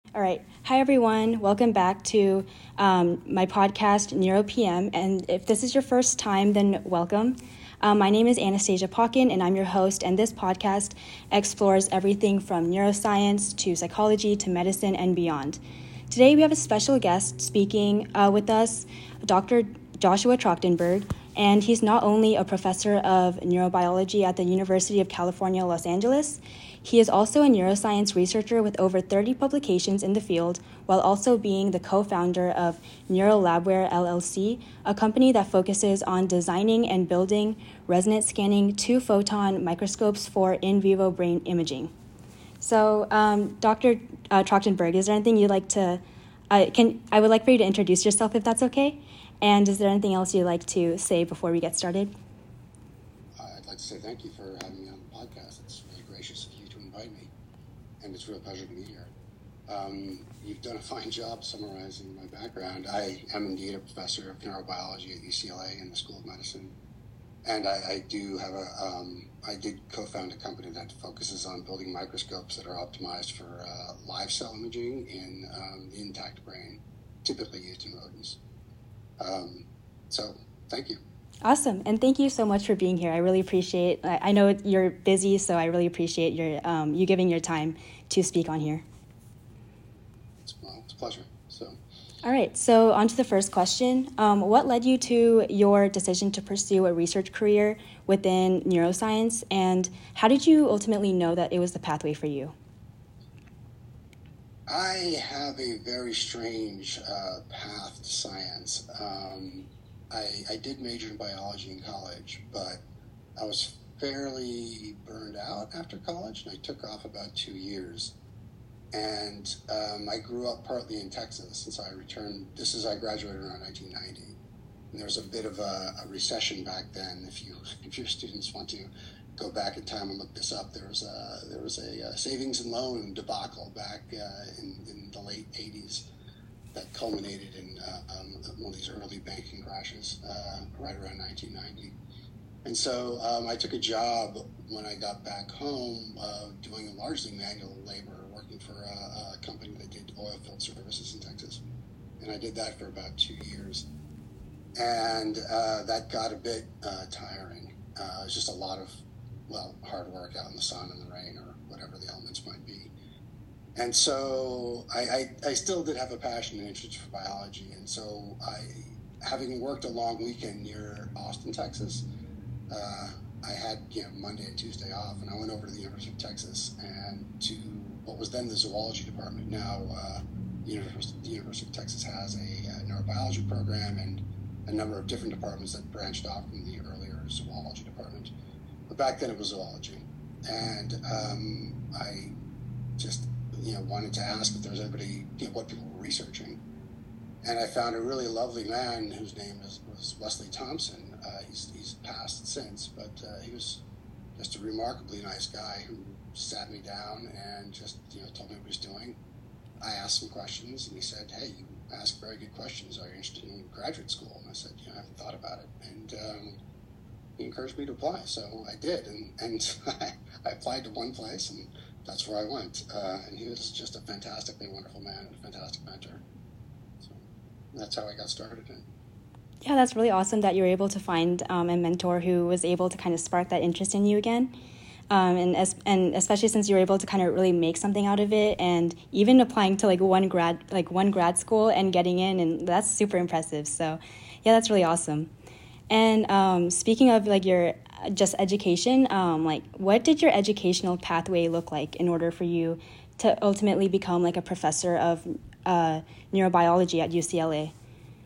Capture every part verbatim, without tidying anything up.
All right. Hi, everyone. Welcome back to um, my podcast, NeuroPM. And if this is your first time, then welcome. Um, my name is Anastasia Pokin, and I'm your host. And this podcast explores everything from neuroscience to psychology to medicine and beyond. Today, we have a special guest speaking uh, with us, Doctor Joshua Trachtenberg. And he's not only a professor of neurobiology at the University of California, Los Angeles, he is also a neuroscience researcher with over thirty publications in the field, while also being the co-founder of NeuroLabware L L C, a company that focuses on designing and building resonance scanning two-photon microscopes for in vivo brain imaging. So, um, Doctor Uh, Trachtenberg, is there anything you'd like to, uh, can I would like for you to introduce yourself if that's okay? And is there anything else you'd like to say before we get started? I'd like to say thank you for having me on the podcast. It's really gracious of you to invite me, and it's a real pleasure to be here. Um, you've done a fine job summarizing my background. I am indeed a professor of neurobiology at U C L A in the School of Medicine, and I, I do have a, um, I did co-found a company that focuses on building microscopes that are optimized for uh, live cell imaging in um, the intact brain, typically used in rodents. Um, so, thank you. Awesome. And thank you so much for being here. I really appreciate, I know you're busy, so I really appreciate your um, you giving your time to speak on here. It's, well, it's a pleasure. So. All right. So on to the first question. Um, what led you to your decision to pursue a research career within neuroscience, and how did you ultimately know that it was the pathway for you? I have a very strange uh, path to science. Um, I, I did major in biology in college, but I was fairly burned out after college, and I took off about two years. And um, I grew up partly in Texas since I returned. This is I graduated around nineteen ninety, and there was a bit of a, a recession back then. If you if your students want to go back in time and look this up, there was a there was a, a savings and loan debacle back uh, in, in the late eighties that culminated in uh, um, one of these early banking crashes uh, right around nineteen ninety. And so um, I took a job when I got back home uh, doing largely manual labor, working for a, a company that did oil field services in Texas. And I did that for about two years. And uh, that got a bit uh, tiring. Uh, it was just a lot of well, hard work out in the sun and the rain or whatever the elements might be. And so I, I, I still did have a passion and interest for biology. And so I, having worked a long weekend near Austin, Texas, uh, I had, you know, Monday and Tuesday off, and I went over to the University of Texas and to what was then the zoology department. Now, uh, the, University, the University of Texas has a, a neurobiology program and a number of different departments that branched off from the earlier zoology department. But back then it was zoology, and um, I just you know wanted to ask if there was anybody, you know, what people were researching, and I found a really lovely man whose name is, was Wesley Thompson. Uh, he's he's passed since, but uh, he was just a remarkably nice guy who sat me down and just you know told me what he was doing. I asked some questions, and he said, "Hey, you ask very good questions. Are you interested in graduate school?" And I said, "You know, I haven't thought about it," and um, he encouraged me to apply, so I did, and, and I applied to one place, and that's where I went. Uh, and he was just a fantastically wonderful man and a fantastic mentor. So that's how I got started. And, yeah, that's really awesome that you were able to find um, a mentor who was able to kind of spark that interest in you again. Um, and as, and especially since you were able to kind of really make something out of it, and even applying to like one grad like one grad school and getting in, and that's super impressive. So, yeah, that's really awesome. And um, speaking of like your just education, um, like what did your educational pathway look like in order for you to ultimately become like a professor of uh, neurobiology at U C L A?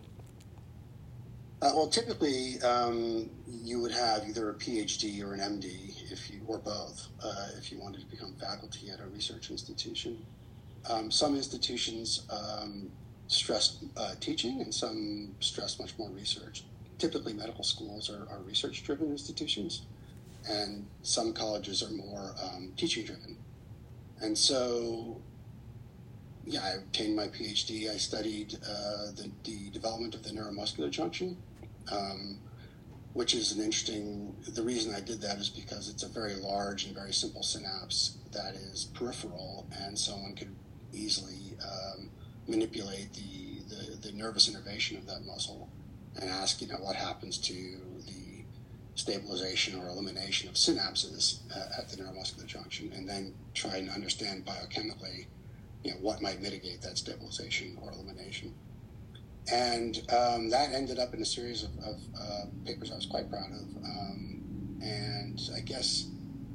Uh, well, typically um, you would have either a PhD or an M D, if you or both, uh, if you wanted to become faculty at a research institution. Um, some institutions um, stress uh, teaching, and some stress much more research. Typically, medical schools are, are research-driven institutions, and some colleges are more um, teaching-driven. And so, yeah, I obtained my PhD. I studied uh, the, the development of the neuromuscular junction, um, which is an interesting, the reason I did that is because it's a very large and very simple synapse that is peripheral, and someone could easily um, manipulate the, the, the nervous innervation of that muscle and ask, you know, what happens to the stabilization or elimination of synapses uh, at the neuromuscular junction, and then try and understand biochemically, you know, what might mitigate that stabilization or elimination. And um, that ended up in a series of, of uh, papers I was quite proud of. Um, and I guess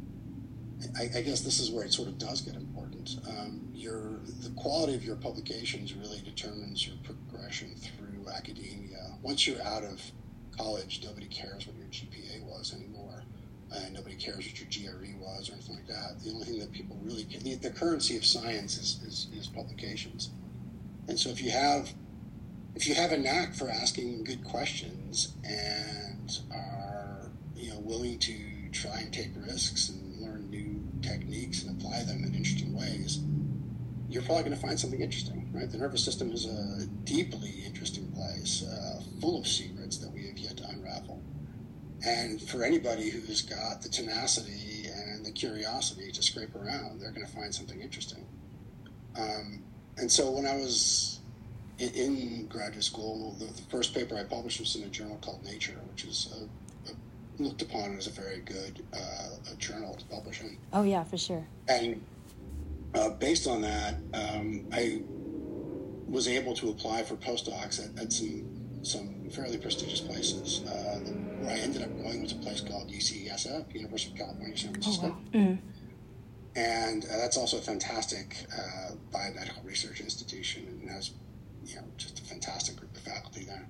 I, I guess this is where it sort of does get important. Um, your the quality of your publications really determines your progression through academia. Once you're out of college, nobody cares what your G P A was anymore. Uh, nobody cares what your G R E was or anything like that. The only thing that people really care, the, the currency of science is, is, is publications. And so if you have if you have a knack for asking good questions and are, you know, willing to try and take risks and learn new techniques and apply them in interesting ways, you're probably going to find something interesting, right? The nervous system is a deeply interesting place, uh, full of secrets that we have yet to unravel. And for anybody who's got the tenacity and the curiosity to scrape around, they're going to find something interesting. Um, and so when I was in, in graduate school, the, the first paper I published was in a journal called Nature, which is a looked upon as a very good uh, a journal to publish in. Oh, yeah, for sure. And uh, based on that, um, I was able to apply for postdocs at, at some some fairly prestigious places. Uh, the, where I ended up going was a place called U C S F, University of California, San Francisco. Oh, wow. Mm-hmm. And uh, that's also a fantastic uh, biomedical research institution, and has, you know, just a fantastic group of faculty there.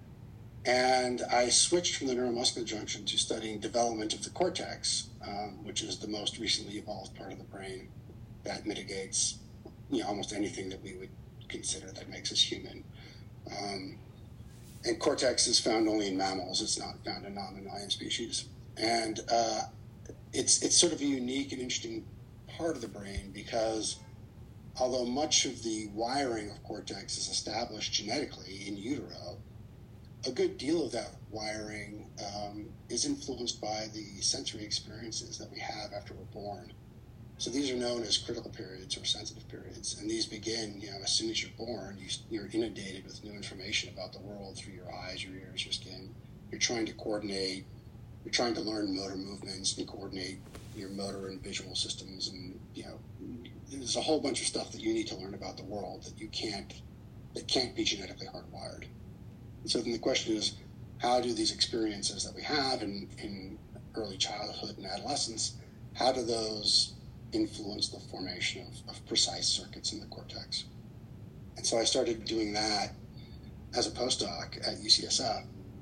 And I switched from the neuromuscular junction to studying development of the cortex, um, which is the most recently evolved part of the brain that mitigates, you know, almost anything that we would consider that makes us human. Um, and cortex is found only in mammals; it's not found in non-mammalian species. And uh, it's it's sort of a unique and interesting part of the brain because although much of the wiring of cortex is established genetically in utero, a good deal of that wiring um, is influenced by the sensory experiences that we have after we're born. So these are known as critical periods or sensitive periods, and these begin, you know, as soon as you're born. You, you're inundated with new information about the world through your eyes, your ears, your skin. You're trying to coordinate, you're trying to learn motor movements and coordinate your motor and visual systems, and, you know, there's a whole bunch of stuff that you need to learn about the world that you can't, that can't be genetically hardwired. So then the question is, how do these experiences that we have in, in early childhood and adolescence, how do those influence the formation of, of precise circuits in the cortex? And so I started doing that as a postdoc at U C S F,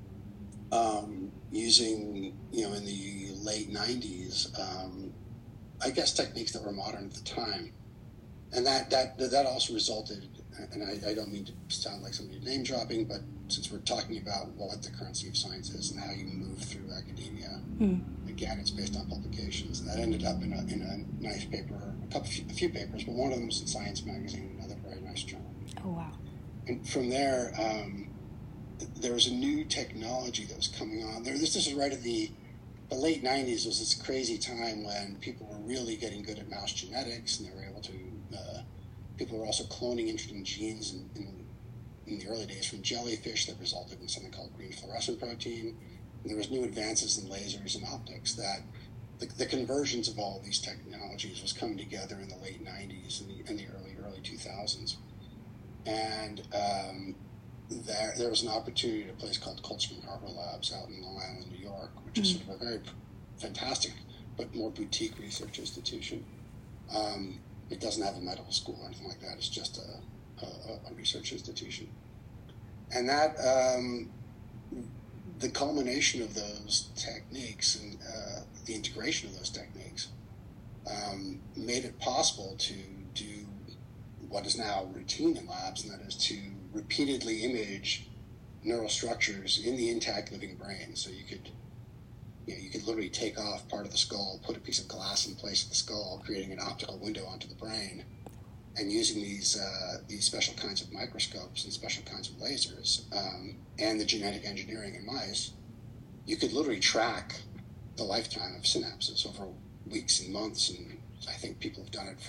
um, using, you know, in the late nineties, um, I guess techniques that were modern at the time. And that, that, that also resulted, and I, I don't mean to sound like somebody name dropping, but since we're talking about what the currency of science is and how you move through academia, mm. again, it's based on publications. And that ended up in a, in a nice paper, a couple, a few papers, but one of them was in Science Magazine, another very nice journal. Oh, wow. And from there, um, there was a new technology that was coming on. There, this, this is right at the, the late nineties was this crazy time when people were really getting good at mouse genetics, and they were able to, uh, people were also cloning interesting genes in, in in the early days from jellyfish that resulted in something called green fluorescent protein. And there was new advances in lasers and optics that the, the conversions of all of these technologies was coming together in the late nineties and the, and the early, early two thousands. And um, there, there was an opportunity at a place called Cold Spring Harbor Labs out in Long Island, New York, which is sort of a very fantastic but more boutique research institution. Um, it doesn't have a medical school or anything like that. It's just a A, a research institution. And that, um, the culmination of those techniques and uh, the integration of those techniques um, made it possible to do what is now routine in labs, and that is to repeatedly image neural structures in the intact living brain. So you could, you know, you could literally take off part of the skull, put a piece of glass in place of the skull, creating an optical window onto the brain. And using these uh, these special kinds of microscopes and special kinds of lasers um, and the genetic engineering in mice, you could literally track the lifetime of synapses over weeks and months. And I think people have done it for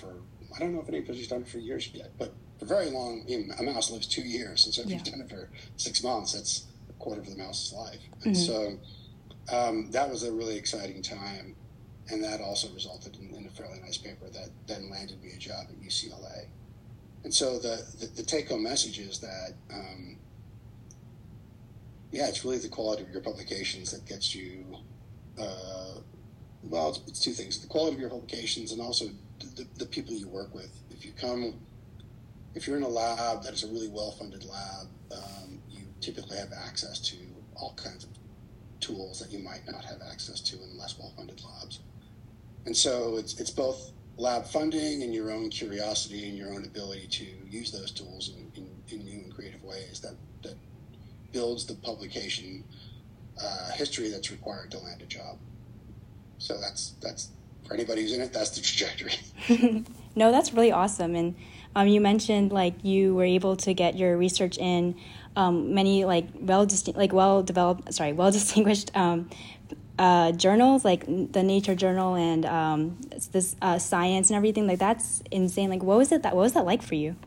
I don't know if anybody's done it for years yet, but for very long, I mean, a mouse lives two years. And so if yeah. you've done it for six months, that's a quarter of the mouse's life. And mm-hmm. so um, that was a really exciting time. And that also resulted in, in a fairly nice paper that then landed me a job at U C L A. And so the, the, the take-home message is that, um, yeah, it's really the quality of your publications that gets you, uh, well, it's, it's two things. The quality of your publications and also the, the people you work with. If you come, if you're in a lab that is a really well-funded lab, um, you typically have access to all kinds of tools that you might not have access to in less well-funded labs. And so it's it's both lab funding and your own curiosity and your own ability to use those tools in, in, in new and creative ways that, that builds the publication uh, history that's required to land a job. So that's that's for anybody who's in it, that's the trajectory. No, that's really awesome. And um, you mentioned like you were able to get your research in um, many like well distinct, like well developed, sorry, well distinguished um, uh, journals, like the Nature Journal and um, this uh, Science and everything. Like that's insane. Like what was it that what was that like for you?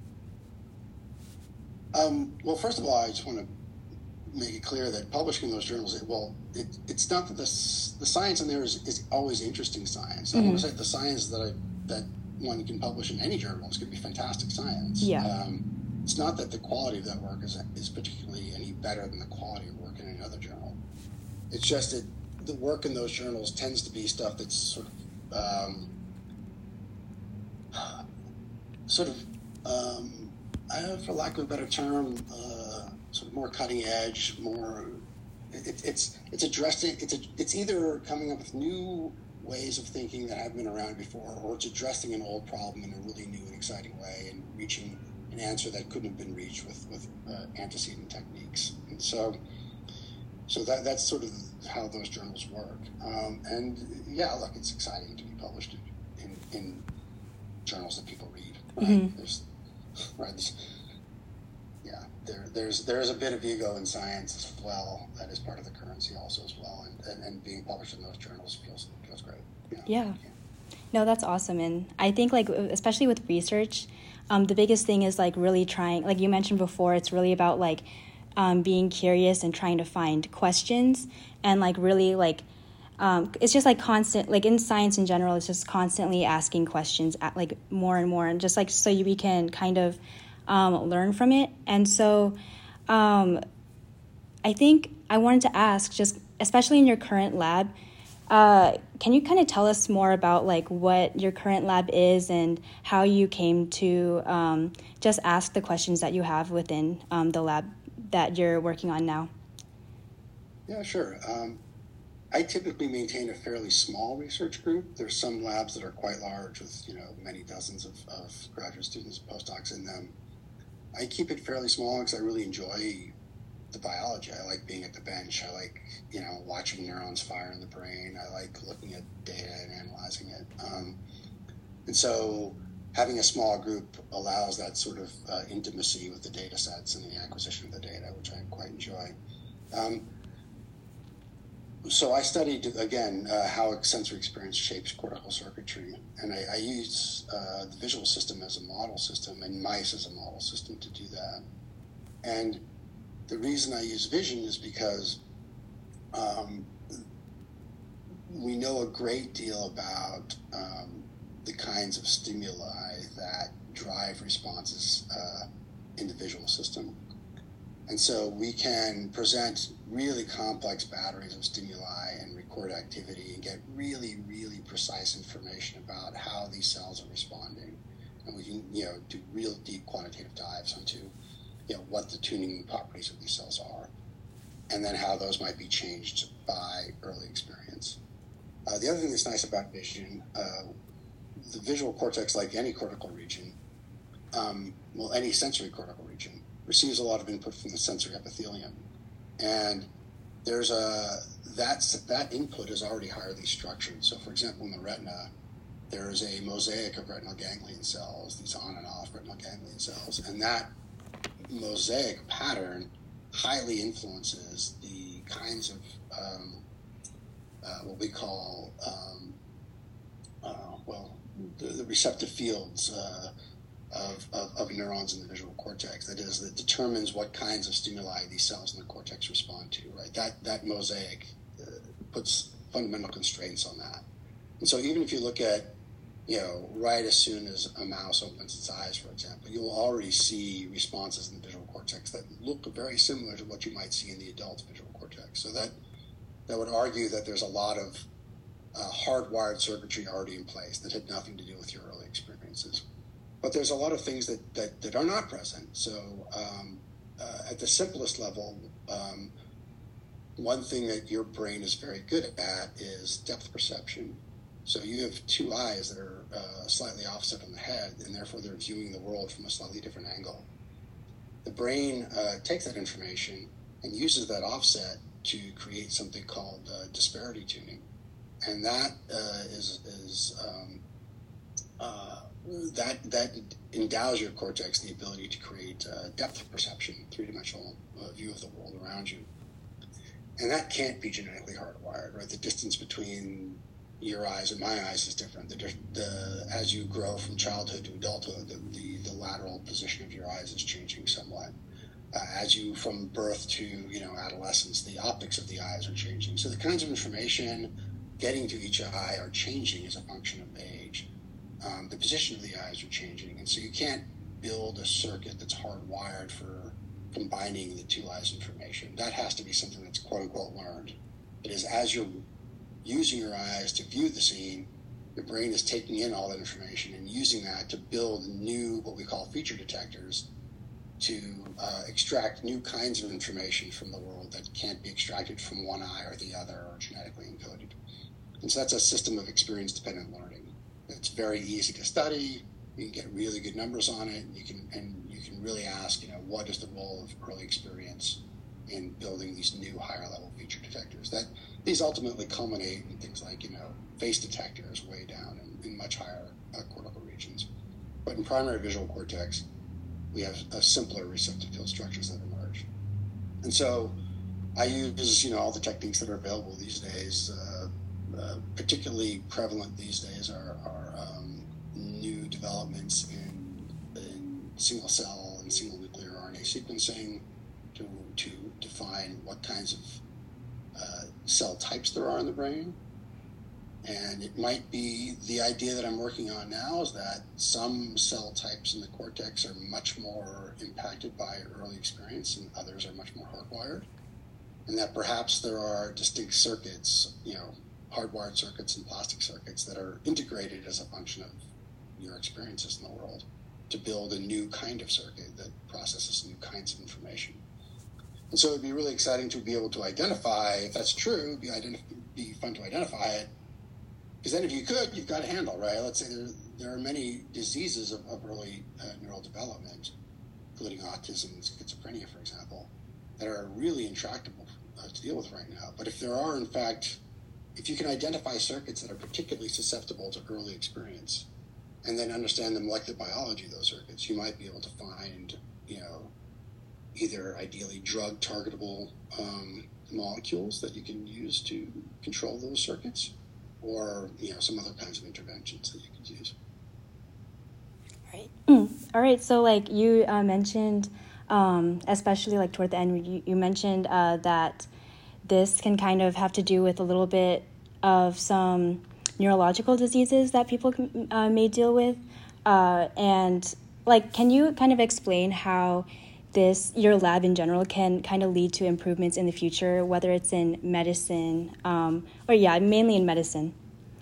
Um, well, first of all, I just want to make it clear that publishing in those journals, it, well, it, it's not that the the science in there is, is always interesting science. Mm-hmm. I want to say the science that I, that one can publish in any journal is going to be fantastic science. Yeah. Um, it's not that the quality of that work is is particularly any better than the quality of work in any other journal. It's just that the work in those journals tends to be stuff that's sort of, um, sort of, um, I, for lack of a better term, uh, sort of more cutting edge, more. It, it's it's addressing. It's a, it's either coming up with new ways of thinking that haven't been around before, or it's addressing an old problem in a really new and exciting way and reaching an answer that couldn't have been reached with with uh, antecedent techniques. And so, so that that's sort of how those journals work. Um, and yeah, look, it's exciting to be published in in journals that people read. Right? Mm-hmm. There's right. There's, yeah, there there's there's a bit of ego in science as well. That is part of the currency also as well. And and, and being published in those journals feels feels great. You know, yeah. No, that's awesome. And I think like especially with research, um, the biggest thing is like really trying, like you mentioned before, it's really about like um, being curious and trying to find questions and like really like um, it's just like constant, like in science in general, it's just constantly asking questions at like more and more and just like so you, we can kind of um, learn from it. And so um, I think I wanted to ask just especially in your current lab, Uh, can you kind of tell us more about like what your current lab is and how you came to um, just ask the questions that you have within um, the lab that you're working on now? Yeah, sure. Um, I typically maintain a fairly small research group. There's some labs that are quite large with, you know, many dozens of, of graduate students and postdocs in them. I keep it fairly small because I really enjoy the biology. I like being at the bench. I like, you know, watching neurons fire in the brain. I like looking at data and analyzing it. Um, and so having a small group allows that sort of uh, intimacy with the data sets and the acquisition of the data, which I quite enjoy. Um, so I studied, again, uh, how sensory experience shapes cortical circuitry. And I, I use uh, the visual system as a model system and mice as a model system to do that. And the reason I use vision is because um, we know a great deal about um, the kinds of stimuli that drive responses uh, in the visual system. And so we can present really complex batteries of stimuli and record activity and get really, really precise information about how these cells are responding. And we can, you know, do real deep quantitative dives onto you know, what the tuning properties of these cells are, and then how those might be changed by early experience. Uh, the other thing that's nice about vision, uh, the visual cortex, like any cortical region, um, well, any sensory cortical region, receives a lot of input from the sensory epithelium. And there's a, that's, that input is already highly structured. So, for example, in the retina, there is a mosaic of retinal ganglion cells, these on and off retinal ganglion cells, and that mosaic pattern highly influences the kinds of um, uh, what we call um, uh, well the, the receptive fields uh, of, of, of neurons in the visual cortex. That is, that determines what kinds of stimuli these cells in the cortex respond to, right? That, that mosaic uh, puts fundamental constraints on that. And so even if you look at, you know, right as soon as a mouse opens its eyes, for example, you'll already see responses in the visual cortex that look very similar to what you might see in the adult visual cortex. So that that would argue that there's a lot of uh, hardwired circuitry already in place that had nothing to do with your early experiences. But there's a lot of things that, that, that are not present. So um, uh, at the simplest level, um, one thing that your brain is very good at is depth perception. So you have two eyes that are uh, slightly offset on the head, and therefore they're viewing the world from a slightly different angle. The brain uh, takes that information and uses that offset to create something called uh, disparity tuning. And that uh, is, is um, uh, that, that endows your cortex the ability to create uh, depth perception, three-dimensional uh, view of the world around you. And that can't be genetically hardwired, right? The distance between your eyes and my eyes is different. The, the, as you grow from childhood to adulthood, the, the, the lateral position of your eyes is changing somewhat. Uh, as you, from birth to, you know, adolescence, the optics of the eyes are changing. So the kinds of information getting to each eye are changing as a function of age. Um, the position of the eyes are changing. And so you can't build a circuit that's hardwired for combining the two eyes' information. That has to be something that's quote-unquote learned. It is as you're using your eyes to view the scene, your brain is taking in all that information and using that to build new, what we call feature detectors, to uh, extract new kinds of information from the world that can't be extracted from one eye or the other or genetically encoded. And so that's a system of experience-dependent learning. It's very easy to study. You can get really good numbers on it. And you can and you can really ask, you know, what is the role of early experience in building these new higher-level feature detectors? That these ultimately culminate in things like, you know, face detectors way down in, in much higher uh, cortical regions. But in primary visual cortex, we have a simpler receptive field structures that emerge. And so I use, you know, all the techniques that are available these days. Uh, uh, particularly prevalent these days are, are um, new developments in, in single cell and single nuclear R N A sequencing to, to define what kinds of uh, cell types there are in the brain. And it might be the idea that I'm working on now is that some cell types in the cortex are much more impacted by early experience and others are much more hardwired. And that perhaps there are distinct circuits, you know, hardwired circuits and plastic circuits that are integrated as a function of your experiences in the world to build a new kind of circuit that processes new kinds of information. And so it'd be really exciting to be able to identify, if that's true, it'd be, identif- be fun to identify it. Because then if you could, you've got a handle, right? Let's say there, there are many diseases of, of early uh, neural development, including autism and schizophrenia, for example, that are really intractable uh, to deal with right now. But if there are, in fact, if you can identify circuits that are particularly susceptible to early experience and then understand the molecular biology of those circuits, you might be able to find, you know, either ideally drug targetable um, molecules that you can use to control those circuits, or, you know, some other kinds of interventions that you could use. Right. Mm. All right. So, like you uh, mentioned, um, especially like toward the end, you, you mentioned uh, that this can kind of have to do with a little bit of some neurological diseases that people uh, may deal with. Uh, and, like, can you kind of explain how this, your lab in general, can kind of lead to improvements in the future, whether it's in medicine, um, or yeah, mainly in medicine?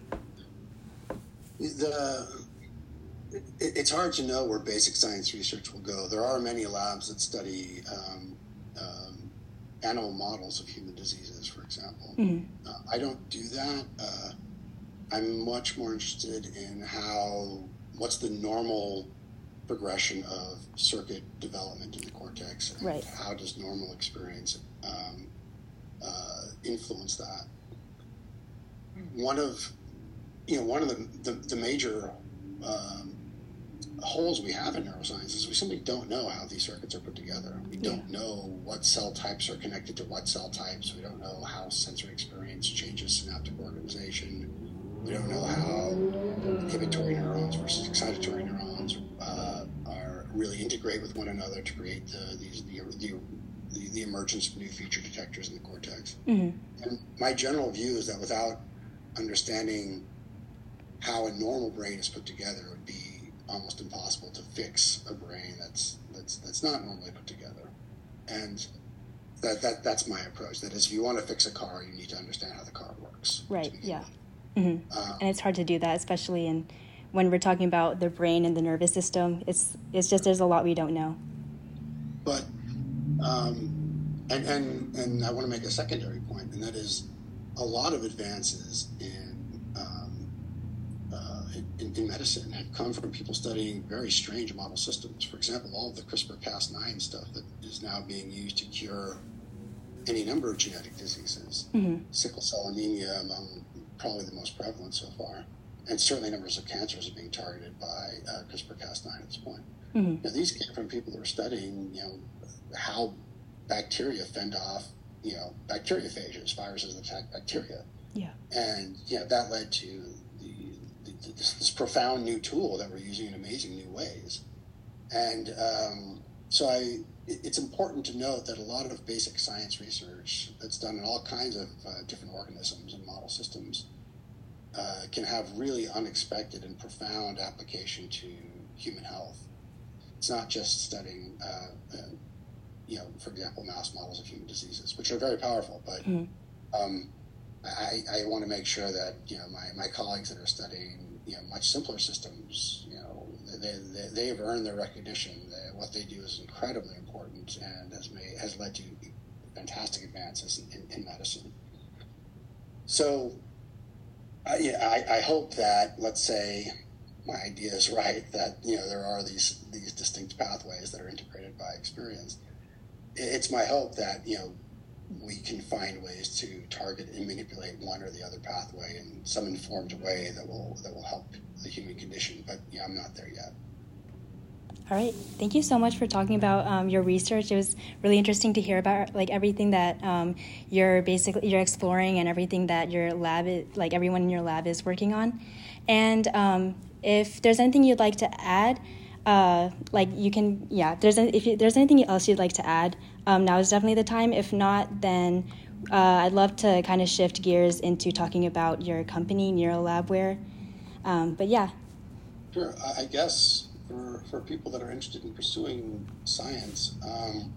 The, it, it's hard to know where basic science research will go. There are many labs that study um, um, animal models of human diseases, for example. Mm-hmm. Uh, I don't do that. Uh, I'm much more interested in how, what's the normal progression of circuit development in the cortex, and right. how does normal experience um, uh, influence that? One of, you know, one of the, the, the major um, holes we have in neuroscience is we simply don't know how these circuits are put together. We yeah. don't know what cell types are connected to what cell types. We don't know how sensory experience changes synaptic organization. We don't know how inhibitory neurons versus excitatory neurons uh, are really integrate with one another to create the, these, the, the, the, the emergence of new feature detectors in the cortex. Mm-hmm. And my general view is that without understanding how a normal brain is put together, it would be almost impossible to fix a brain that's that's that's not normally put together. And that, that that's my approach. That is, if you want to fix a car, you need to understand how the car works. Right, yeah. Mm-hmm. Um, and it's hard to do that, especially in when we're talking about the brain and the nervous system. It's it's just there's a lot we don't know. But, um, and, and, and I want to make a secondary point, and that is a lot of advances in In, in medicine have come from people studying very strange model systems. For example, all of the CRISPR Cas nine stuff that is now being used to cure any number of genetic diseases. Mm-hmm. Sickle cell anemia among probably the most prevalent so far. And certainly numbers of cancers are being targeted by uh, CRISPR Cas nine at this point. Mm-hmm. Now, these came from people that were studying, you know, how bacteria fend off, you know, bacteriophages, viruses that attack bacteria. Yeah. And, you know, that led to This, this profound new tool that we're using in amazing new ways. And um, so I, it's important to note that a lot of basic science research that's done in all kinds of uh, different organisms and model systems uh, can have really unexpected and profound application to human health. It's not just studying, uh, uh, you know, for example, mouse models of human diseases, which are very powerful, but mm. um, I, I want to make sure that, you know, my, my colleagues that are studying, you know, much simpler systems, you know, they, they, they've earned their recognition. That what they do is incredibly important and has made, has led to fantastic advances in, in, in medicine. So I, I, I hope that, let's say, my idea is right, that, you know, there are these, these distinct pathways that are integrated by experience. It's my hope that, you know, we can find ways to target and manipulate one or the other pathway in some informed way that will that will help the human condition. But yeah, I'm not there yet. All right. Thank you so much for talking about um, your research. It was really interesting to hear about like everything that um, you're basically you're exploring and everything that your lab is, like everyone in your lab is working on. And um, if there's anything you'd like to add, uh, like you can, yeah. If there's if you, there's anything else you'd like to add, um, now is definitely the time. If not, then uh, I'd love to kind of shift gears into talking about your company, NeuroLabware. Um, but yeah. Sure. I guess for for people that are interested in pursuing science, um,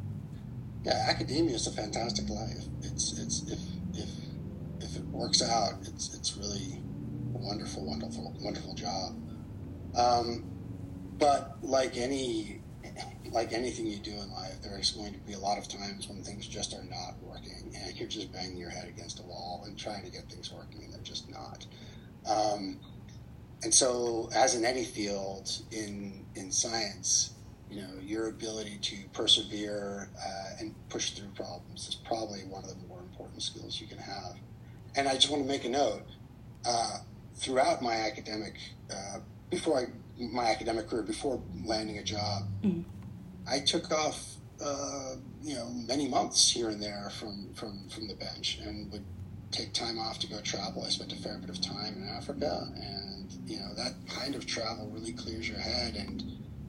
yeah, academia is a fantastic life. It's it's if if if it works out, it's it's really a wonderful, wonderful, wonderful job. Um, but like any like anything you do in life, there's going to be a lot of times when things just are not working, and you're just banging your head against a wall and trying to get things working, and they're just not. Um, and so, as in any field in in science, you know, your ability to persevere uh, and push through problems is probably one of the more important skills you can have. And I just want to make a note, uh, throughout my academic, uh, before I, my academic career, before landing a job, mm-hmm. I took off, uh, you know, many months here and there from, from, from the bench, and would take time off to go travel. I spent a fair bit of time in Africa, and, you know, that kind of travel really clears your head, and,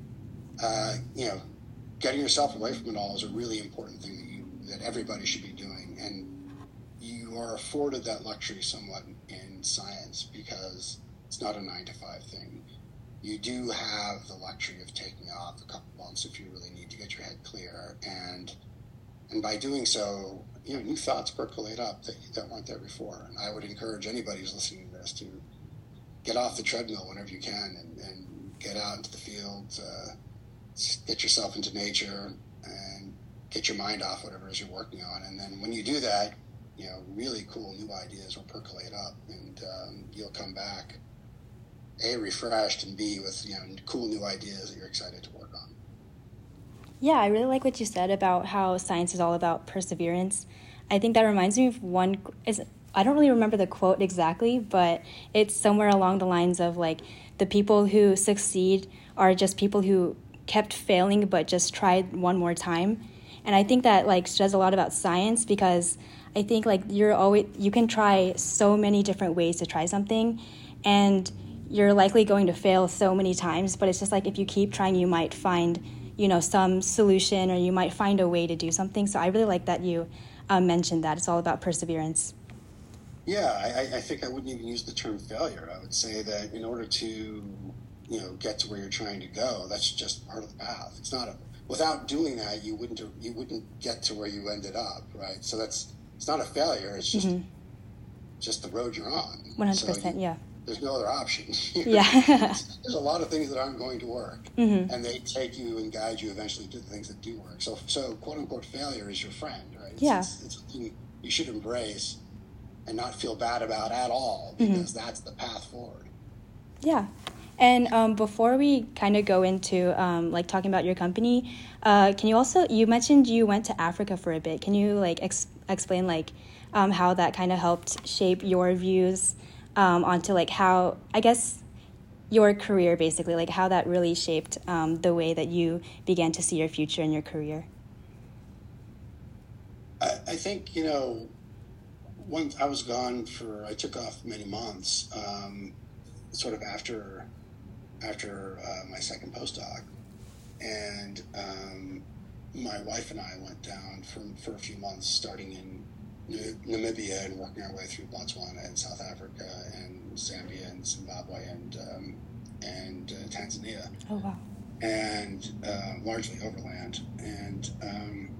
uh, you know, getting yourself away from it all is a really important thing that you, that everybody should be doing. And you are afforded that luxury somewhat in science because it's not a nine to five thing. You do have the luxury of taking off a couple months if you really need to get your head clear. And and by doing so, you know, new thoughts percolate up that, that weren't there before. And I would encourage anybody who's listening to this to get off the treadmill whenever you can, and, and get out into the field, uh, get yourself into nature, and get your mind off whatever it is you're working on. And then when you do that, you know, really cool new ideas will percolate up, and um, you'll come back, A, refreshed, and B, with, you know, cool new ideas that you're excited to work on. Yeah, I really like what you said about how science is all about perseverance. I think that reminds me of one, is I don't really remember the quote exactly, but it's somewhere along the lines of, like, the people who succeed are just people who kept failing but just tried one more time. And I think that like says a lot about science, because I think like you're always, you can try so many different ways to try something, and you're likely going to fail so many times, but it's just like if you keep trying, you might find, you know, some solution, or you might find a way to do something. So I really like that you uh, mentioned that. It's all about perseverance. Yeah, I, I think I wouldn't even use the term failure. I would say that in order to, you know, get to where you're trying to go, that's just part of the path. It's not a, without doing that, you wouldn't you wouldn't get to where you ended up, right? So that's it's not a failure. It's just mm-hmm. just the road you're on. One hundred percent, so you, yeah. There's no other option. Yeah. There's a lot of things that aren't going to work, mm-hmm. and they take you and guide you eventually to the things that do work. So, so quote unquote, failure is your friend, right? It's, yeah. It's, it's something you should embrace and not feel bad about at all, because mm-hmm. that's the path forward. Yeah. And um, before we kind of go into um, like talking about your company, uh, can you also, you mentioned you went to Africa for a bit. Can you like ex- explain like um, how that kind of helped shape your views um, onto like how, I guess, your career basically, like how that really shaped um, the way that you began to see your future in your career? I, I think, you know, once I was gone for, I took off many months, um, sort of after after uh, my second postdoc, and um, my wife and I went down for for a few months, starting in Namibia and working our way through Botswana and South Africa and Zambia and Zimbabwe and um, and uh, Tanzania. Oh wow! And uh, largely overland, and um,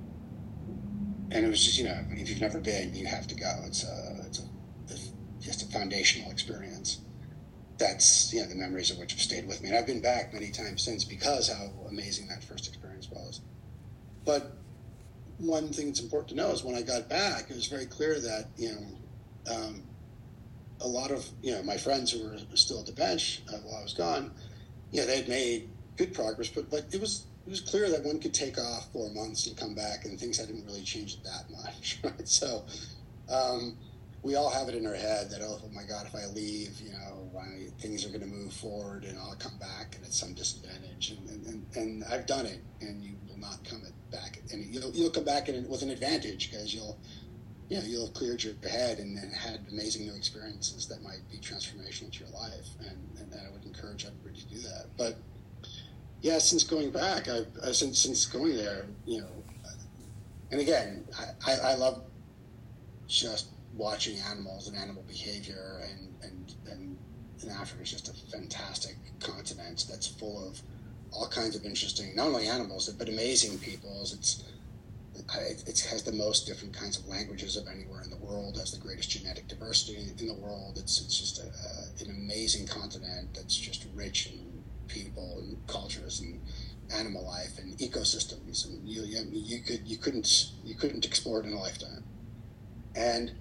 and it was just, you know, if you've never been, you have to go. It's a it's a it's just a foundational experience. That's, you know, the memories of which have stayed with me. And I've been back many times since because how amazing that first experience was. But one thing that's important to know is when I got back, it was very clear that, you know, um, a lot of, you know, my friends who were still at the bench uh, while I was gone, yeah, they had made good progress, but, but it was it was clear that one could take off four months and come back and things hadn't really changed that much, right? So um, we all have it in our head that, oh, my God, if I leave, you know, I, things are going to move forward and I'll come back and it's some disadvantage. And, and, and I've done it, and you will not come back. And you'll, you'll come back in, with an advantage, because you'll, you know, you'll have cleared your head and, and had amazing new experiences that might be transformational to your life. And, and I would encourage everybody to do that. But yeah, since going back, I've, uh, since, since going there, you know, and again, I, I, I love just watching animals and animal behavior, and, and, and, and Africa is just a fantastic continent that's full of all kinds of interesting, not only animals, but amazing peoples. It's, it has the most different kinds of languages of anywhere in the world, has the greatest genetic diversity in the world. It's, it's just a, a, an amazing continent that's just rich in people and cultures and animal life and ecosystems. And you, you, you could, you couldn't, you couldn't explore it in a lifetime. And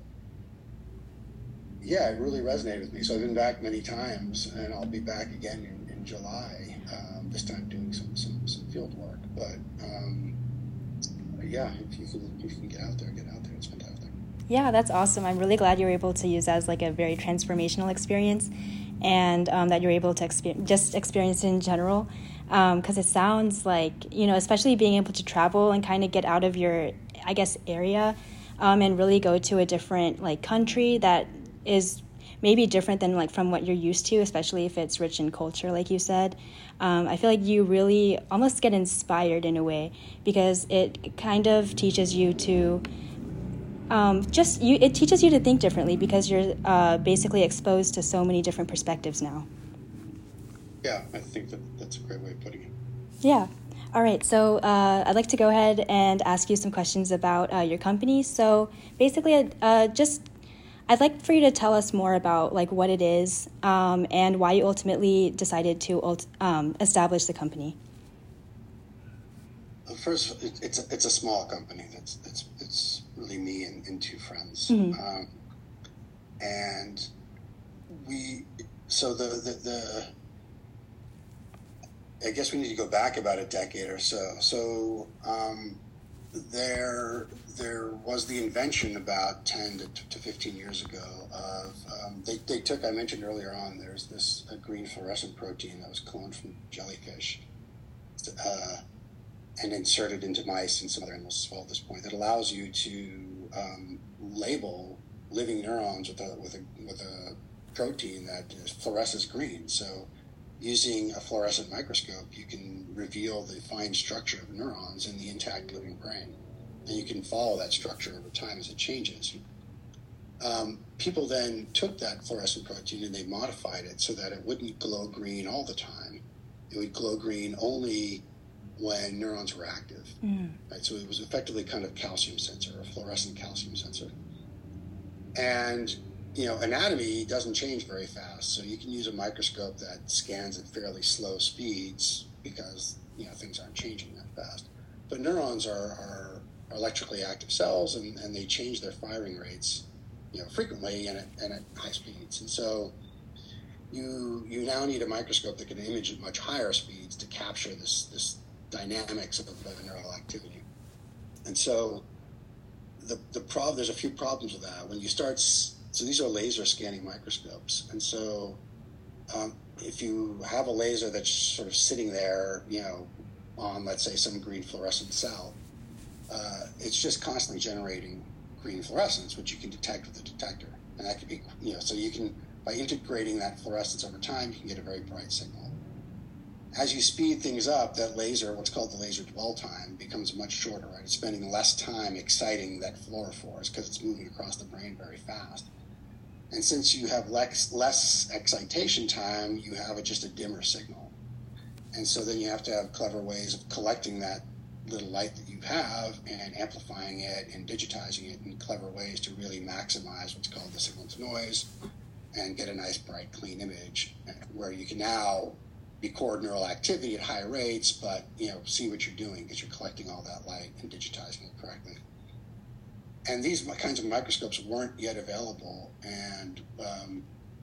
yeah, it really resonated with me. So I've been back many times, and I'll be back again in, in July, um, this time doing some, some, some field work. But um, yeah, if you can if you can get out there, get out there. It's fantastic. Yeah, that's awesome. I'm really glad you were able to use that as like a very transformational experience, and um, that you're able to exper- just experience it in general. Because um, it sounds like, you know, especially being able to travel and kind of get out of your, I guess, area, um, and really go to a different like country that is maybe different than like from what you're used to, especially if it's rich in culture, like you said. Um, I feel like you really almost get inspired in a way, because it kind of teaches you to um, just, you. it teaches you to think differently, because you're uh, basically exposed to so many different perspectives now. Yeah, I think that that's a great way of putting it. Yeah. All right, so uh, I'd like to go ahead and ask you some questions about uh, your company. So basically, uh, just I'd like for you to tell us more about like what it is um, and why you ultimately decided to um, establish the company. Well, first, it, it's a, it's a small company. That's that's it's really me and, and two friends, mm-hmm. um, and we. So the, the the I guess we need to go back about a decade or so. So um, there. There was the invention about ten to fifteen years ago of, um, they, they took, I mentioned earlier on, there's this a green fluorescent protein that was cloned from jellyfish. Uh, and inserted into mice and some other animals as well at this point, that allows you to um, label living neurons with a with a with a protein that is, fluoresces green. So, using a fluorescent microscope, you can reveal the fine structure of neurons in the intact living brain, and you can follow that structure over time as it changes. Um, people then took that fluorescent protein and they modified it so that it wouldn't glow green all the time. It would glow green only when neurons were active. Mm. Right? So it was effectively kind of calcium sensor, a fluorescent calcium sensor. And, you know, anatomy doesn't change very fast. So you can use a microscope that scans at fairly slow speeds because, you know, things aren't changing that fast. But neurons are, are electrically active cells, and, and they change their firing rates, you know, frequently and at, and at high speeds. And so you you now need a microscope that can image at much higher speeds to capture this this dynamics of the neural activity. And so the the problem, there's a few problems with that. When you start, so these are laser scanning microscopes. And so um, if you have a laser that's sort of sitting there, you know, on, let's say, some green fluorescent cell, uh, it's just constantly generating green fluorescence, which you can detect with a detector. And that could be, you know, so you can, by integrating that fluorescence over time, you can get a very bright signal. As you speed things up, that laser, what's called the laser dwell time, becomes much shorter, right? It's spending less time exciting that fluorophores because it's moving across the brain very fast. And since you have less, less excitation time, you have a, just a dimmer signal. And so then you have to have clever ways of collecting that little light that you have and amplifying it and digitizing it in clever ways to really maximize what's called the signal to noise and get a nice, bright, clean image where you can now record neural activity at high rates, but, you know, see what you're doing because you're collecting all that light and digitizing it correctly. And these kinds of microscopes weren't yet available, and um,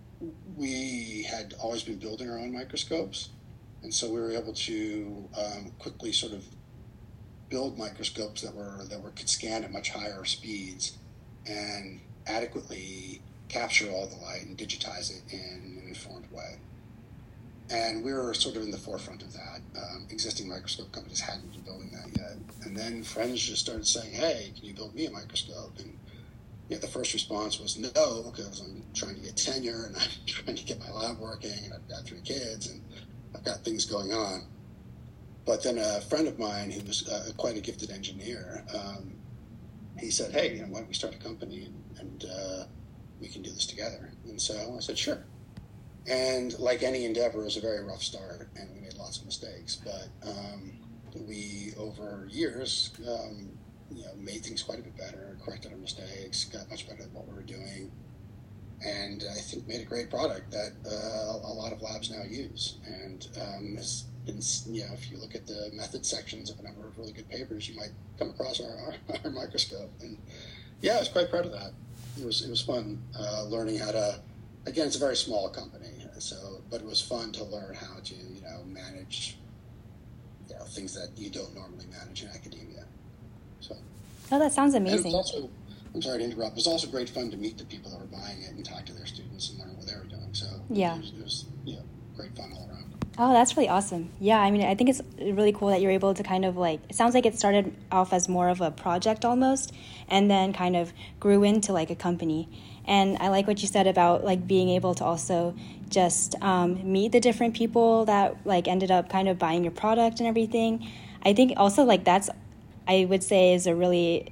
we had always been building our own microscopes, and so we were able to um, quickly sort of build microscopes that were that were could scan at much higher speeds and adequately capture all the light and digitize it in an informed way. And we were sort of in the forefront of that. Um, existing microscope companies hadn't been building that yet. And then friends just started saying, hey, can you build me a microscope? And you know, the first response was no, because I'm trying to get tenure and I'm trying to get my lab working, and I've got three kids and I've got things going on. But then a friend of mine who was uh, quite a gifted engineer, um, he said, hey, you know, why don't we start a company and, and uh, we can do this together? And so I said, sure. And like any endeavor, it was a very rough start, and we made lots of mistakes. But um, we, over years, um, you know, made things quite a bit better, corrected our mistakes, got much better at what we were doing, and I think made a great product that uh, a lot of labs now use. And um, it's been, you know, if you look at the method sections of a number of really good papers, you might come across our, our, our microscope. And yeah, I was quite proud of that. It was it was fun uh, learning how to. Again, it's a very small company, so but it was fun to learn how to, you know, manage, you know, things that you don't normally manage in academia. So. Oh, that sounds amazing. And it was also, I'm sorry to interrupt. It was also great fun to meet the people that were buying it and talk to their students and learn what they were doing. So yeah, it was, it was you know, great fun all around. Oh, that's really awesome. Yeah, I mean, I think it's really cool that you're able to kind of like, it sounds like it started off as more of a project almost, and then kind of grew into like a company. And I like what you said about like being able to also just um, meet the different people that like ended up kind of buying your product and everything. I think also like that's, I would say is a really,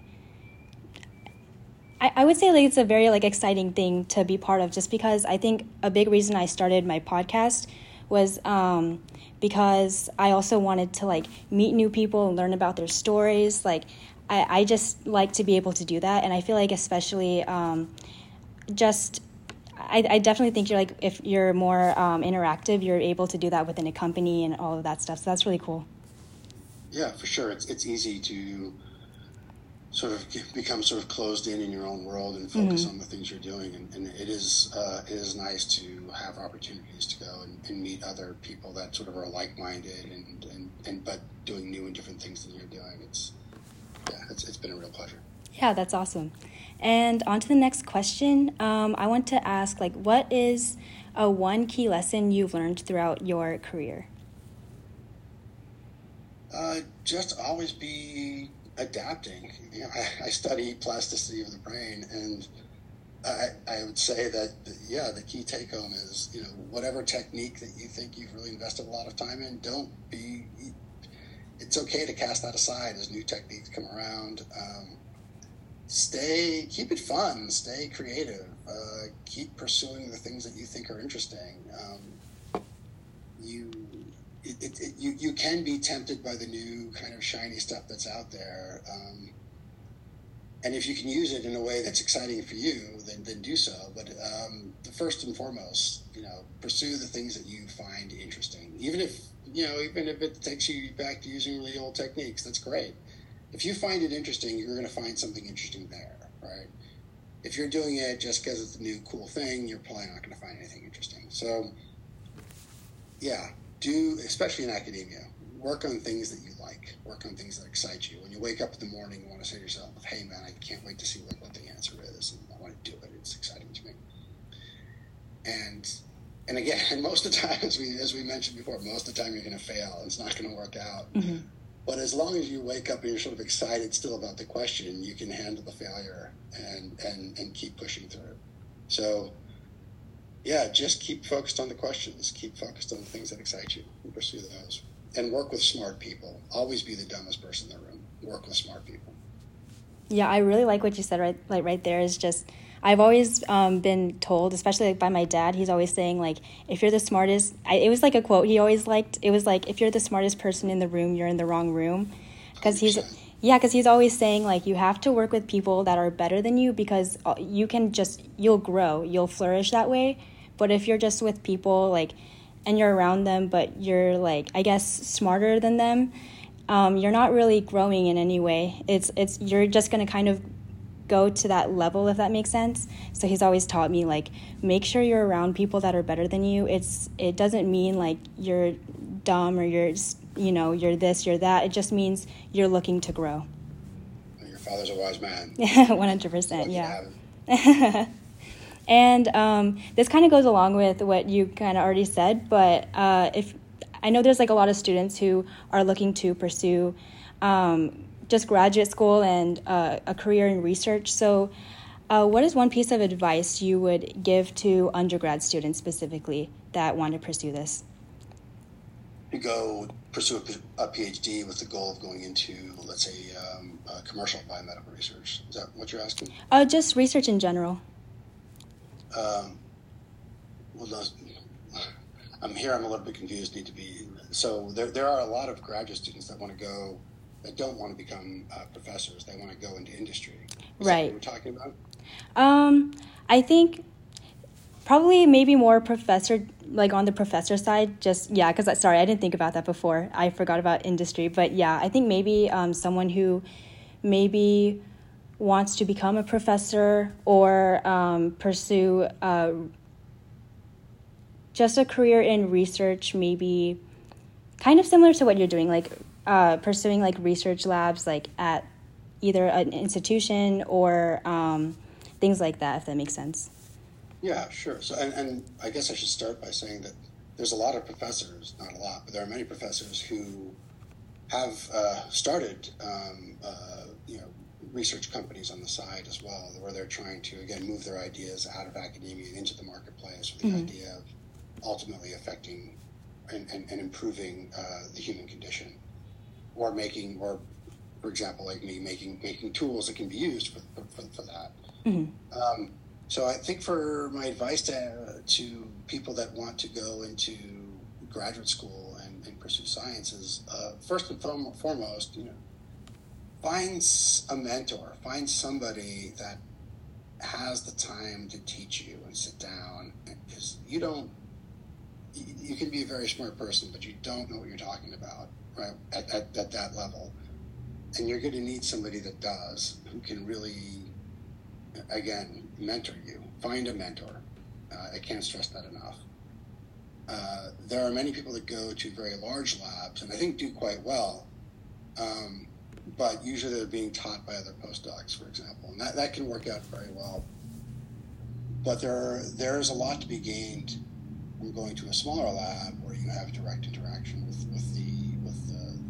I, I would say like it's a very like exciting thing to be part of, just because I think a big reason I started my podcast was um, because I also wanted to like meet new people and learn about their stories. Like I, I just like to be able to do that. And I feel like especially um, just, I, I definitely think you're like, if you're more um, interactive, you're able to do that within a company and all of that stuff. So that's really cool. Yeah, for sure. It's it's easy to sort of get, become sort of closed in in your own world and focus mm-hmm. on the things you're doing. And, and it is uh, it is nice to have opportunities to go and, and meet other people that sort of are like-minded and, and, and but doing new and different things than you're doing. It's yeah, it's it's been a real pleasure. Yeah, that's awesome. And on to the next question. Um, I want to ask, like, what is a one key lesson you've learned throughout your career? Uh, just always be adapting. You know, I, I study plasticity of the brain, and I, I would say that, yeah, the key take-home is, you know, whatever technique that you think you've really invested a lot of time in, don't be, it's okay to cast that aside as new techniques come around. Um, stay, keep it fun, stay creative, uh, keep pursuing the things that you think are interesting. Um, you, it, it, it, you, you can be tempted by the new kind of shiny stuff that's out there. Um, And if you can use it in a way that's exciting for you, then, then do so. But um, first and foremost, you know, pursue the things that you find interesting. Even if, you know, even if it takes you back to using really old techniques, that's great. If you find it interesting, you're going to find something interesting there, right? If you're doing it just because it's a new cool thing, you're probably not going to find anything interesting. So, yeah, do, especially in academia, work on things that you like. Work on things that excite you. When you wake up in the morning, you want to say to yourself, hey, man, I can't wait to see what, what the answer is. And I want to do it. It's exciting to me. And and again, and most of the time, as we, as we mentioned before, most of the time you're going to fail. It's not going to work out. Mm-hmm. But as long as you wake up and you're sort of excited still about the question, you can handle the failure and, and, and keep pushing through. So, yeah, just keep focused on the questions. Keep focused on the things that excite you and pursue those. And work with smart people. Always be the dumbest person in the room. Work with smart people. Yeah, I really like what you said right like right there is just, I've always um, been told, especially like by my dad, he's always saying like, if you're the smartest, I, it was like a quote he always liked. It was like, if you're the smartest person in the room, you're in the wrong room. Because he's, yeah, because he's always saying like, you have to work with people that are better than you because you can just, you'll grow, you'll flourish that way. But if you're just with people like, and you're around them, but you're like, I guess, smarter than them, um, you're not really growing in any way. It's, it's, you're just going to kind of go to that level, if that makes sense. So he's always taught me, like, make sure you're around people that are better than you. It's, it doesn't mean like you're dumb or you're, you know, you're this, you're that. It just means you're looking to grow. Your father's a wise man. one hundred percent, yeah. And um, this kind of goes along with what you kind of already said, but uh, if I know there's like a lot of students who are looking to pursue um, just graduate school and uh, a career in research. So uh, what is one piece of advice you would give to undergrad students specifically that want to pursue this? You go pursue a, a PhD with the goal of going into, let's say, um, uh, commercial biomedical research. Is that what you're asking? Uh, just research in general. Um, well, those, I'm here. I'm a little bit confused. Need to be so. There, there are a lot of graduate students that want to go, that don't want to become uh, professors. They want to go into industry. Is right. that what we're talking about? Um, I think probably maybe more professor, like on the professor side. Just yeah, because sorry, I didn't think about that before. I forgot about industry, but yeah, I think maybe um, someone who maybe wants to become a professor or um, pursue uh, just a career in research, maybe kind of similar to what you're doing, like uh, pursuing like research labs, like at either an institution or um, things like that, if that makes sense. Yeah, sure. So, and, and I guess I should start by saying that there's a lot of professors, not a lot, but there are many professors who have uh, started, um, uh, you know, research companies on the side as well, where they're trying to, again, move their ideas out of academia and into the marketplace with the mm-hmm. idea of ultimately affecting and, and, and improving uh, the human condition, or making, or for example, like me, making making tools that can be used for for, for that. Mm-hmm. Um, so I think for my advice to, to people that want to go into graduate school and, and pursue sciences, uh, first and foremost, you know, find a mentor, find somebody that has the time to teach you and sit down, because you don't, you can be a very smart person, but you don't know what you're talking about, right, at, at, at that level. And you're going to need somebody that does, who can really, again, mentor you. Find a mentor. Uh, I can't stress that enough. Uh, there are many people that go to very large labs, and I think do quite well, um, but usually they're being taught by other postdocs, for example, and that, that can work out very well. But there there's a lot to be gained from going to a smaller lab where you have direct interaction with, with the with the, the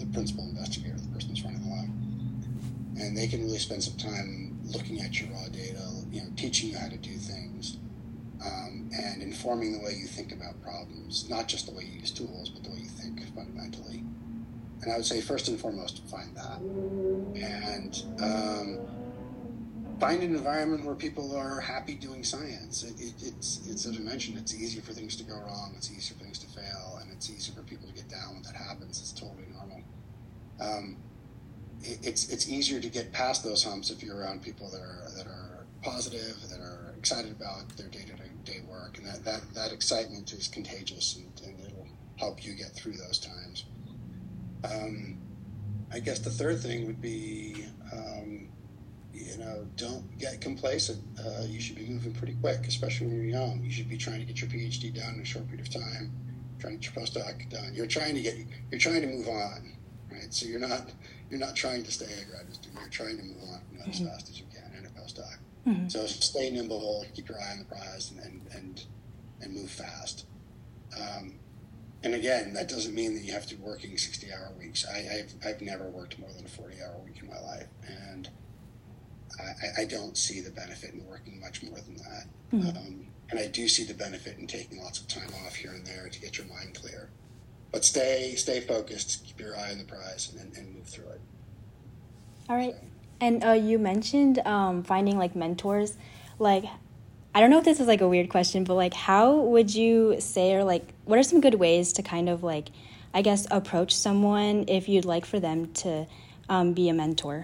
principal investigator, the person that's running the lab. And they can really spend some time looking at your raw data, you know, teaching you how to do things, um, and informing the way you think about problems, not just the way you use tools, but the way you think fundamentally. And I would say first and foremost, find that. And um, find an environment where people are happy doing science. It, it, it's, it's, as I mentioned, it's easy for things to go wrong, it's easy for things to fail, and it's easy for people to get down when that happens. It's totally normal. Um, it, it's it's easier to get past those humps if you're around people that are that are positive, that are excited about their day-to-day work, and that, that, that excitement is contagious, and, and it'll help you get through those times. Um, I guess the third thing would be, um, you know, don't get complacent. Uh, you should be moving pretty quick, especially when you're young. You should be trying to get your PhD done in a short period of time, trying to get your postdoc done. You're trying to get, you're trying to move on, right? So you're not, you're not trying to stay a graduate student. You're trying to move on, you know, as mm-hmm. fast as you can in a postdoc. Mm-hmm. So stay nimble, keep your eye on the prize, and and and, and move fast. Um, And again, that doesn't mean that you have to be working sixty-hour weeks. I, I've I've never worked more than a forty-hour week in my life, and I, I don't see the benefit in working much more than that. Mm-hmm. Um, and I do see the benefit in taking lots of time off here and there to get your mind clear. But stay stay focused, keep your eye on the prize, and, and move through it. All right. So. And uh, you mentioned um, finding like mentors, like. I don't know if this is like a weird question, but like, how would you say, or like, what are some good ways to kind of like, I guess, approach someone if you'd like for them to um, be a mentor?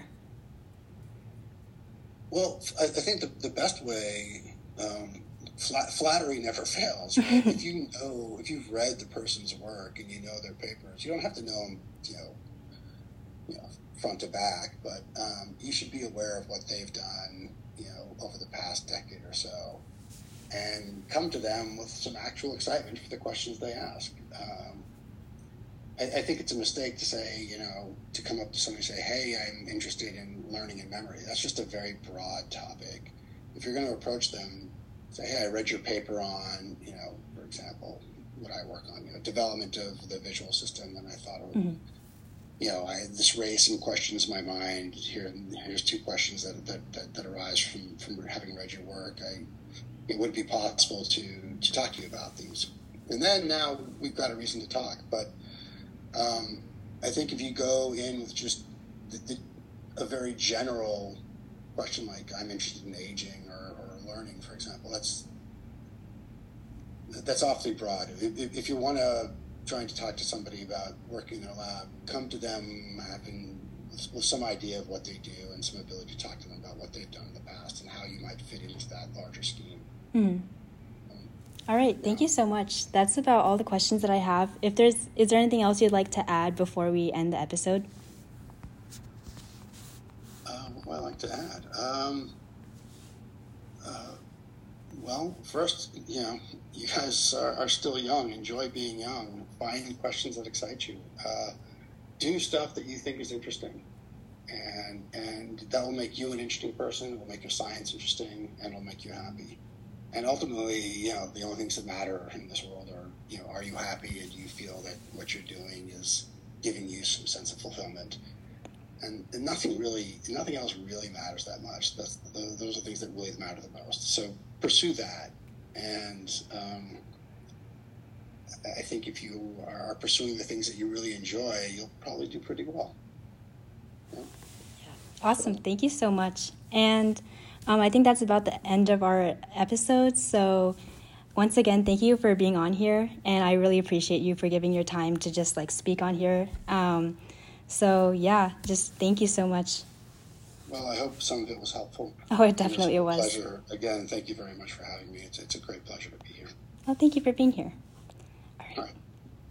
Well, I, I think the, the best way, um, flat, flattery never fails. Right? If you know, if you've read the person's work and you know their papers, you don't have to know them, you know, you know, front to back, but um, you should be aware of what they've done, you know, over the past decade or so, and come to them with some actual excitement for the questions they ask. Um, I, I think it's a mistake to say, you know, to come up to somebody and say, hey, I'm interested in learning and memory. That's just a very broad topic. If you're going to approach them, say, hey, I read your paper on, you know, for example, what I work on, you know, development of the visual system, and I thought it would, mm-hmm. you know, I this raised some questions in my mind. Here, here's two questions that that, that, that arise from, from having read your work. I, it would be possible to, to talk to you about these. And then now we've got a reason to talk. But um, I think if you go in with just the, the, a very general question like, I'm interested in aging or, or learning, for example, that's that's awfully broad. If, if you want to trying to talk to somebody about working in a lab, come to them having with some idea of what they do and some ability to talk to them about what they've done in the past and how you might fit into that larger scheme. Mm. Um, all right, thank yeah. you so much. That's about all the questions that I have. If there's, is there anything else you'd like to add before we end the episode? Uh, what would I like to add? Um, uh, well, first, you know, you guys are, are still young. Enjoy being young. Find questions that excite you. Uh, do stuff that you think is interesting. And and that will make you an interesting person. It will make your science interesting, and it will make you happy. And ultimately, you know, the only things that matter in this world are, you know, are you happy and do you feel that what you're doing is giving you some sense of fulfillment? And, and nothing really, nothing else really matters that much. That's, those are things that really matter the most. So pursue that. And um, I think if you are pursuing the things that you really enjoy, you'll probably do pretty well. Yeah. Awesome. Thank you so much. And um, I think that's about the end of our episode. So once again, thank you for being on here. And I really appreciate you for giving your time to just like speak on here. Um, so yeah, just thank you so much. Well, I hope some of it was helpful. Oh, it definitely it was. was. Pleasure. Again, thank you very much for having me. It's, it's a great pleasure to be here. Well, thank you for being here.